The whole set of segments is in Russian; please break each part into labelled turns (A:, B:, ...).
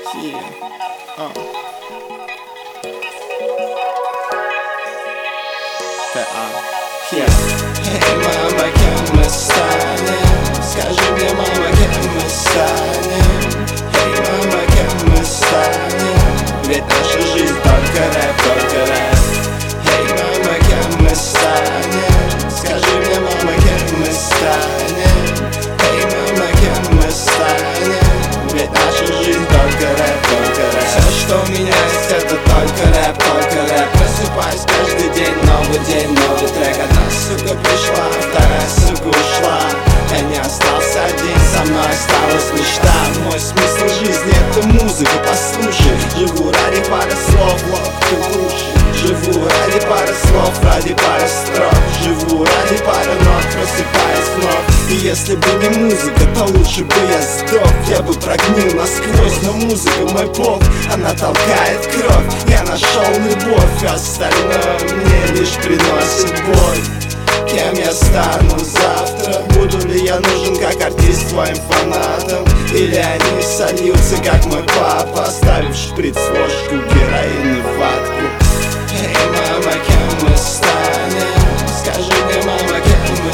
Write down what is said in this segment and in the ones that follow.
A: Yeah. Yeah. Hey, мама, кем мы станем? Скажи мне, мама, кем мы станем? Hey, мама, кем мы станем? Ведь наша жизнь только рэп, только рэп. Hey, мама, кем мы станем? Скажи мне, мама, кем мы станем? Hey, мама, кем мы станем? Ведь наша жизнь только рэп, только рэп. Все, что у меня есть, это только рэп, только рэп. Просыпаюсь каждый день, новый трек. Одна сука пришла, вторая сука ушла. Я не остался один, со мной осталась мечта. Мой смысл жизни — это музыка, послушай. Живу ради пары слов, лоб ты лучше. Живу ради пары слов, ради пары строк. Живу ради пары нот, просыпаясь вновь. И если бы не музыка, то лучше бы я сдох. Я бы прогнил насквозь, но музыка мой бог. Она толкает кровь, я нашел любовь. И остальное мне лишь приносит боль. Кем я стану завтра? Буду ли я нужен как артист твоим фанатам? Или они сольются, как мой папа, оставив шприц, ложку, героин и ватку? Эй, мама, кем мы станем? Скажи мне, мама, кем мы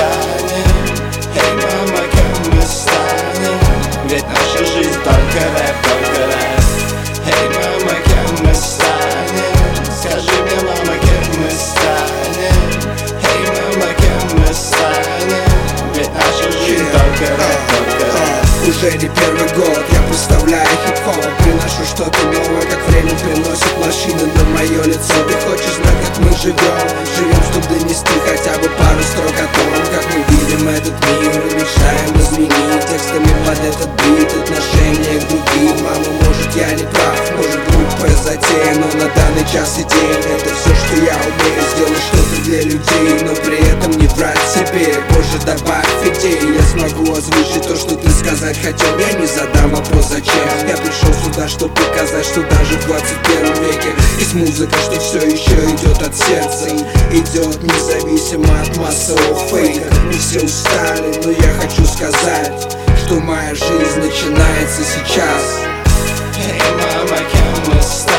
A: станем? Эй, мама, кем мы станем? Ведь наша жизнь только рэп, только рэп. Эй, мама, кем мы станем? Скажи мне, мама, кем мы станем? Эй, мама, кем мы станем? Ведь наша жизнь только рэп, только рэп.
B: Уже не первый год я представляю хип-хоп. Приношу что-то новое, как время приносит машины на мое лицо. Ты хочешь знать, как мы живем, чтобы донести хотя бы пару строк о том, как мы видим этот мир и мечтаем изменить текстами под этот бит отношение к другим. Мама, может, я не прав, может, глупая затея, но на данный час и день это все, что я умею. Сделать что-то для людей, но при этом не врать себе. Позже добавь идей, я смогу озвучить то, что ты сказать хотел. Я не задам вопрос зачем. Я пришел сюда, чтобы показать, что даже в 21 веке есть музыка, что все еще идет от сердца, идет независимо от массового фейка. Мы все устали, но я хочу сказать, что моя жизнь начинается сейчас.
A: Эй, мама, кем мы станем?